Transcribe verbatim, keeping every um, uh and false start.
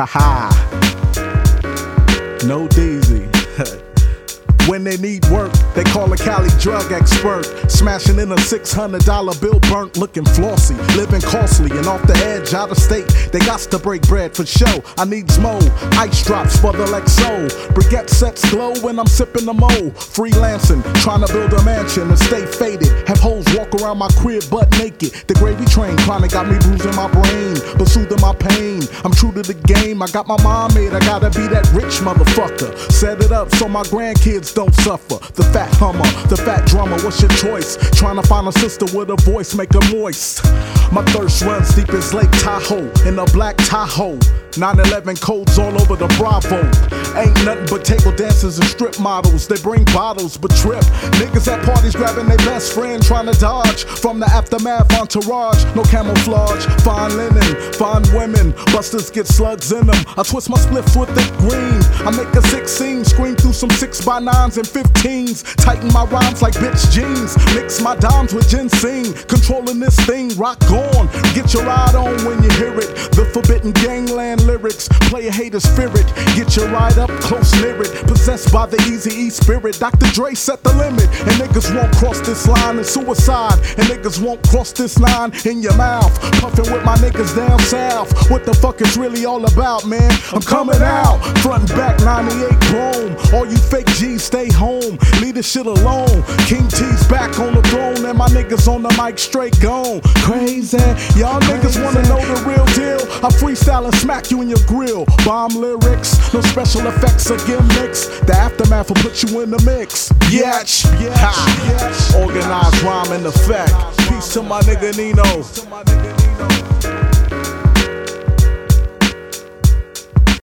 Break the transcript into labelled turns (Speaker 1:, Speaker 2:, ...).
Speaker 1: Haha. No Deezy. When they need work, they call a Cali drug expert. Smashing in a six hundred dollar bill burnt, looking flossy, living costly and off the edge, out of state. They got to break bread for show. I need mo ice drops for the Lexo. Briquette sets glow when I'm sipping the mo. Freelancing, trying to build a mansion and stay faded. Have hoes walk around my crib butt naked. The gravy train kinda got me bruising my brain, but soothing my pain. I'm true to the game. I got my mom made. I gotta be that rich motherfucker. Set it up so my grandkids don't suffer. The fat hummer, the fat drummer, what's your choice? Trying to find a sister with a voice, make her moist. My thirst runs deep as Lake Tahoe, in a black Tahoe. nine eleven codes all over the Bravo. Ain't nothing but table dancers and strip models. They bring bottles but trip. Niggas at parties grabbing their best friend, trying to dodge from the aftermath entourage. No camouflage, fine linen, fine women. Busters get slugs in them. I twist my spliff with the green. I make a sixteen, scream through some six by nines and fifteens. Tighten my rhymes like bitch jeans. Mix my dimes with ginseng. Controlling this thing, rock on. Get your ride on when you hear it. The forbidden gangland lyrics, play a hater's spirit. Get your ride up close near it. Possessed by the Eazy-E spirit. Doctor Dre set the limit, and niggas won't cross this line. It's suicide, and niggas won't cross this line in your mouth. Puffin' with my niggas down south. What the fuck is really all about, man? I'm coming out, front and back, ninety-eight boom. All you fake G's stay home, leave this shit alone. King T's back on the throne, and my niggas on the mic straight gone. Crazy, y'all niggas wanna know the real deal. I freestyle and smack you in your grill. Bomb lyrics, no special effects or gimmicks. The aftermath will put you in the mix. Yatch, ha. Organized rhyme in effect. Peace to my nigga Nino.